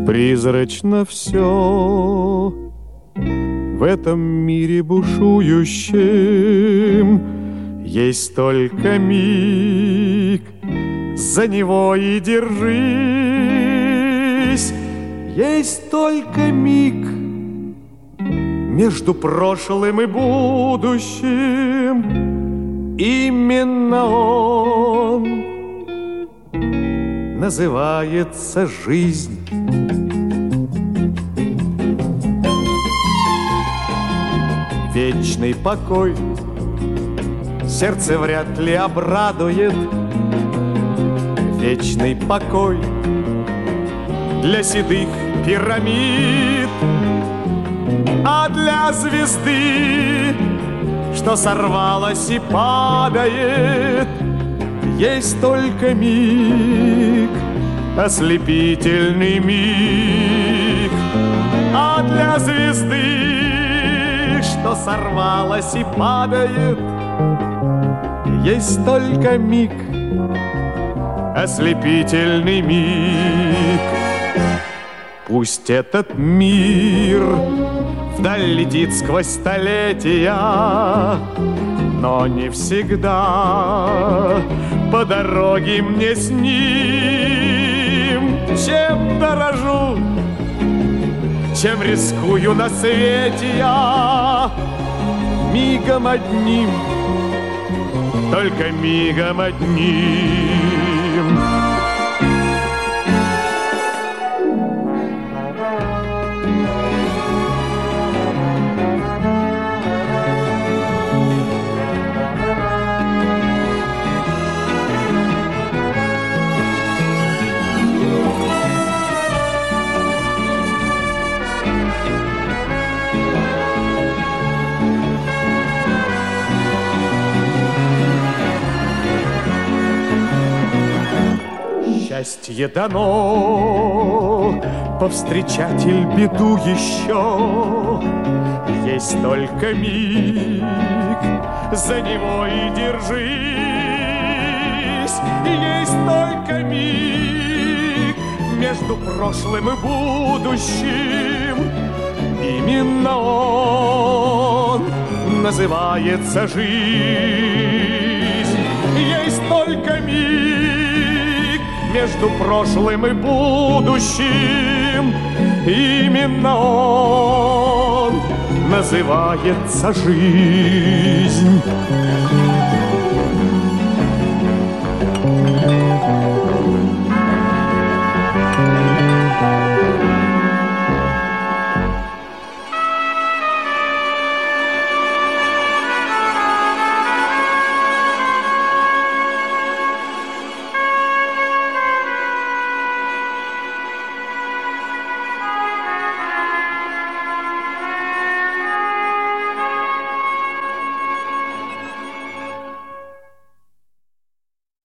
Призрачно все в этом мире бушующем. Есть только миг, за него и держись. Есть только миг между прошлым и будущим. Именно он называется жизнь. Вечный покой сердце вряд ли обрадует. Вечный покой для седых пирамид, а для звезды, что сорвалась и падает, есть только миг, ослепительный миг. А для звезды, что сорвалась и падает, есть только миг, ослепительный миг. Пусть этот мир вдаль летит сквозь столетия, но не всегда по дороге мне с ним. Чем дорожу, чем рискую на свете я, мигом одним, только мигом одним. Счастье дано повстречать иль беду еще. Есть только миг, за него и держись. Есть только миг между прошлым и будущим. Именно он называется жизнь. Есть только миг между прошлым и будущим. Именно он называется жизнь.